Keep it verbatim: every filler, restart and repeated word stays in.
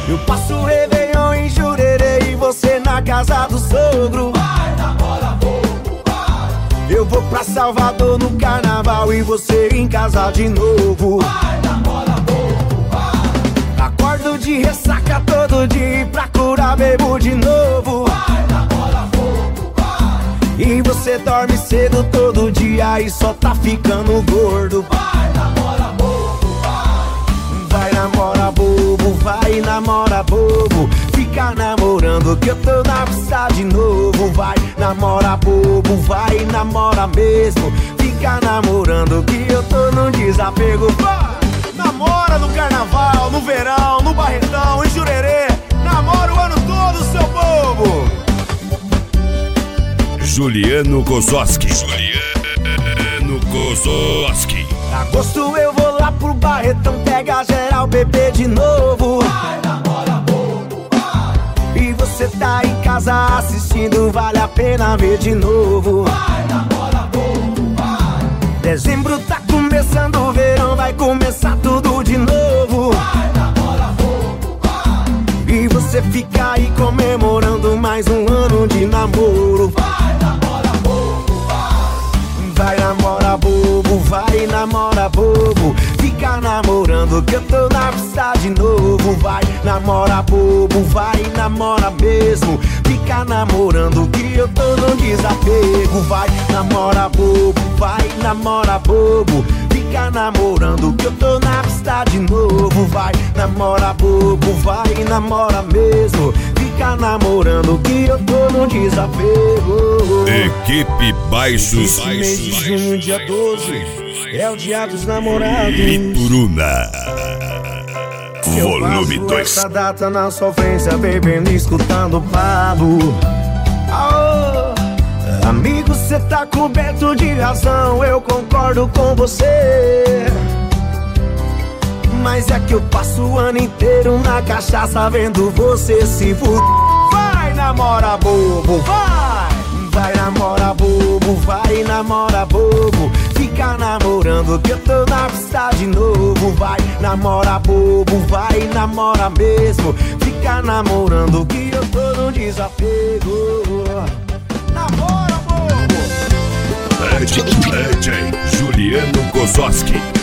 Eu passo o Réveillon em Jurerê e você na casa do sogro. Vai, namora bobo, vai. Eu vou pra Salvador no carnaval e você em casa de novo. Vai, namora bobo, vai. Acordo de ressaca todo dia e pra curar bebo de novo. Vai, namora bobo, vai. E você dorme cedo todo dia e só tá ficando gordo. Vai, namora bobo, vai. Vai, namora bobo, vai, namora bobo. Fica namorando que eu tô na pista de novo. Vai, namora bobo, vai, namora mesmo. Fica namorando que eu tô num desapego. Vai, namora no carnaval, no verão, no Barretão, em Jurerê. Namora o ano todo, seu bobo. Juliano Kozzoski. Juliano Kozzoski. Agosto eu vou lá pro Barretão, pega geral, bebê de novo. Vai, namora bobo, vai. E você tá em casa assistindo, vale a pena ver de novo. Vai, namora bobo, vai. Dezembro tá começando, o verão vai começar tudo de novo. Vai, namora bobo, vai. E você fica aí comemorando mais um ano de namoro. Vai, namora bobo, vai. Vai, namora bobo, vai, namora bobo. Fica namorando que eu tô na pista de novo. Vai, namora bobo, vai, namora mesmo. Fica namorando que eu tô num desapego. Vai, namora bobo, vai, namora bobo. Fica namorando que eu tô na pista de novo. Vai, namora bobo, vai, namora mesmo. Fica namorando que eu tô num desapego. Equipe Baixos. Esse mês de junho, dia doze, é o dia dos namorados. Ituruna. Eu Volume passo dois. essa data na sofrência, bebendo e escutando Pablo. Aô, amigo, cê tá coberto de razão, eu concordo com você. Mas é que eu passo o ano inteiro na cachaça vendo você se fuder. Vai, namora bobo, vai! Vai, namora bobo, vai, namora bobo. Fica namorando que eu tô na pista de novo. Vai, namora bobo, vai, namora mesmo. Fica namorando que eu tô no desapego. Namora bobo. D J Juliano Kozzoski.